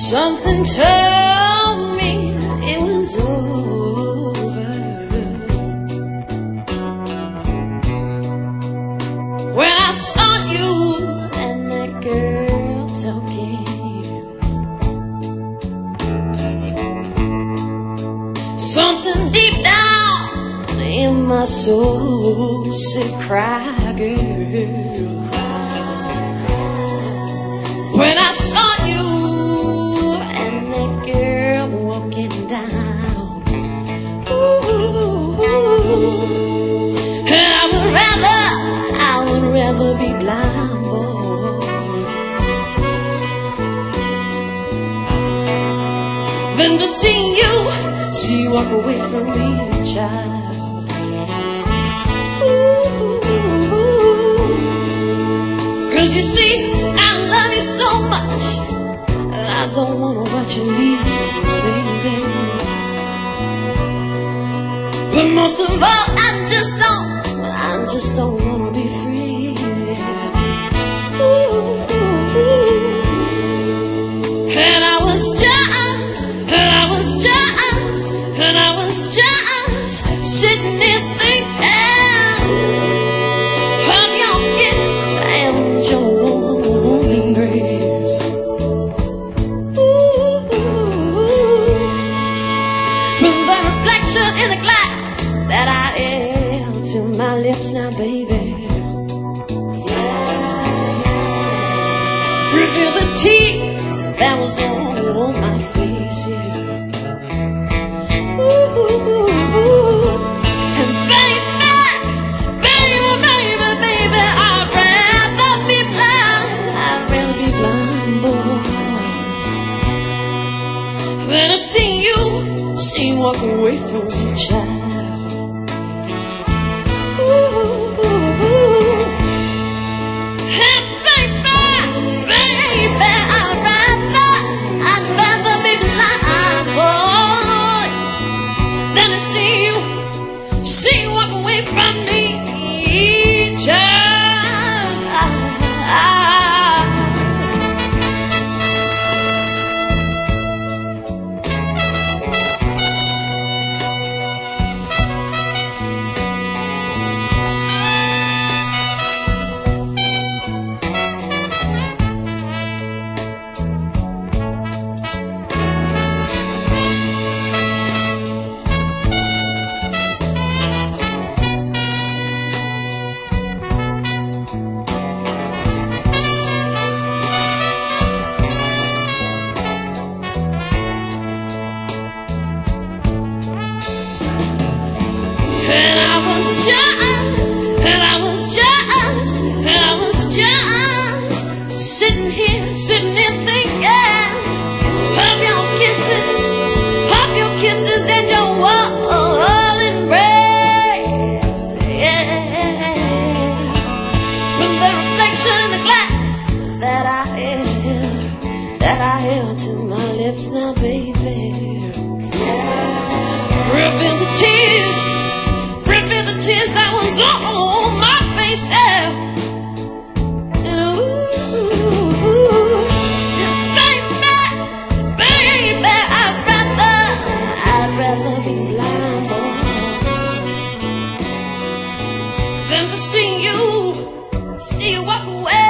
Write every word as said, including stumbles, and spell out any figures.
Something told me it was over when I saw you and that girl talking. Something deep down in my soul said, cry, girl. When I saw you and that girl walking down, ooh, and I would rather, I would rather be blind, boy, than to see you, see you walk away from me, child. Ooh, 'cause you see, I love you so much, I don't wanna watch you leave, baby. But most of all, I just don't, I just don't wanna be free. Ooh, ooh, ooh. And I was just, and I was just, and I was just sitting there thinking of your kiss and your warm embrace. In the glass that I held to my lips now, baby, yeah, yeah. Reveal the tears that was on my face, yeah. Ooh, and baby, baby, baby, baby, I'd rather be blind, I'd rather be blind, boy, than to see you, see you walk away from me, child. Ooh, ooh, ooh. Hey, baby, baby, I'd rather, I'd rather be blind, boy, than to see you, see you walk away from me, child. And I was just, and I was just, and I was just sitting here, sitting here thinking of your kisses, of your kisses and your warm embrace, yeah. From the reflection in the glass that I held, that I held to my lips now, baby, yeah. Reveal the tears, reveal the tears that was on my face, yeah. And ooh, baby, baby, I'd rather, I'd rather be blind, boy, than to see you, see you walk away.